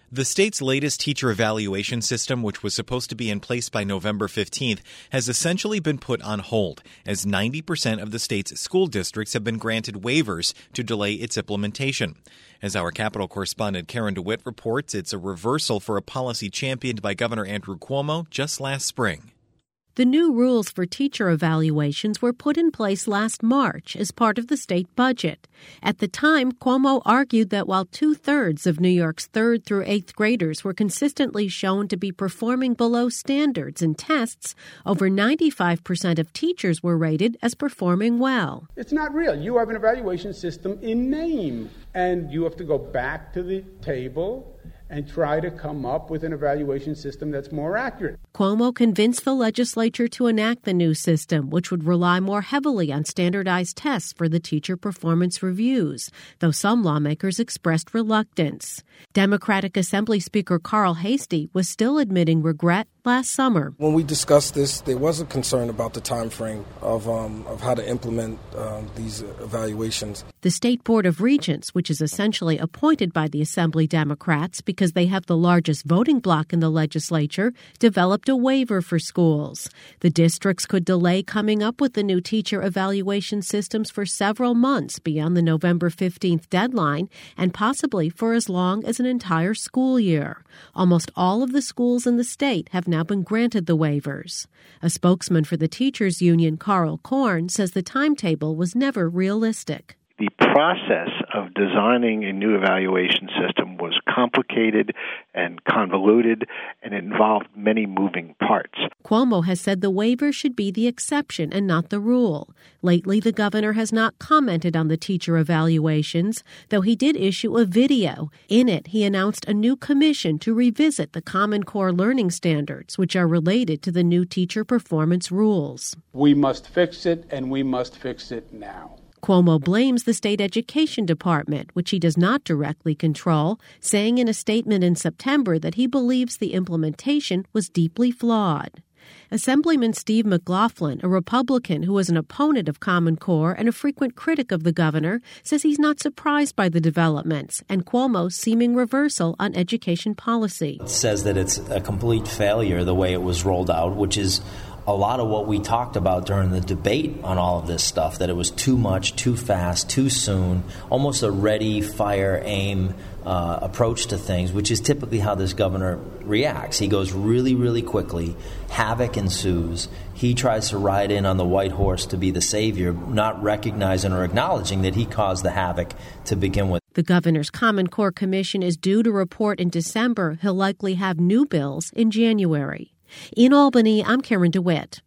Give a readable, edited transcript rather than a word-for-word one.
The state's latest teacher evaluation system, which was supposed to be in place by November 15th, has essentially been put on hold, as 90% of the state's school districts have been granted waivers to delay its implementation. As our Capitol correspondent Karen DeWitt reports, it's a reversal for a policy championed by Governor Andrew Cuomo just last spring. The new rules for teacher evaluations were put in place last March as part of the state budget. At the time, Cuomo argued that while 2/3 of New York's 3rd through 8th graders were consistently shown to be performing below standards in tests, over 95% of teachers were rated as performing well. It's not real. You have an evaluation system in name, and you have to go back to the table and try to come up with an evaluation system that's more accurate. Cuomo convinced the legislature to enact the new system, which would rely more heavily on standardized tests for the teacher performance reviews, though some lawmakers expressed reluctance. Democratic Assembly Speaker Carl Heastie was still admitting regret last summer. When we discussed this, there was a concern about the time frame of how to implement these evaluations. The State Board of Regents, which is essentially appointed by the Assembly Democrats because they have the largest voting bloc in the legislature, developed a waiver for schools. The districts could delay coming up with the new teacher evaluation systems for several months beyond the November 15th deadline, and possibly for as long as an entire school year. Almost all of the schools in the state have now been granted the waivers. A spokesman for the teachers union, Carl Korn, says the timetable was never realistic. The process of designing a new evaluation system was complicated and convoluted, and it involved many moving parts. Cuomo has said the waiver should be the exception and not the rule. Lately, the governor has not commented on the teacher evaluations, though he did issue a video. In it, he announced a new commission to revisit the Common Core learning standards, which are related to the new teacher performance rules. We must fix it, and we must fix it now. Cuomo blames the state education department, which he does not directly control, saying in a statement in September that he believes the implementation was deeply flawed. Assemblyman Steve McLaughlin, a Republican who was an opponent of Common Core and a frequent critic of the governor, says he's not surprised by the developments and Cuomo's seeming reversal on education policy. It says that it's a complete failure the way it was rolled out, which is a lot of what we talked about during the debate on all of this stuff, that it was too much, too fast, too soon, almost a ready, fire, aim approach to things, which is typically how this governor reacts. He goes really, really quickly. Havoc ensues. He tries to ride in on the white horse to be the savior, not recognizing or acknowledging that he caused the havoc to begin with. The governor's Common Core Commission is due to report in December. He'll likely have new bills in January. In Albany, I'm Karen DeWitt.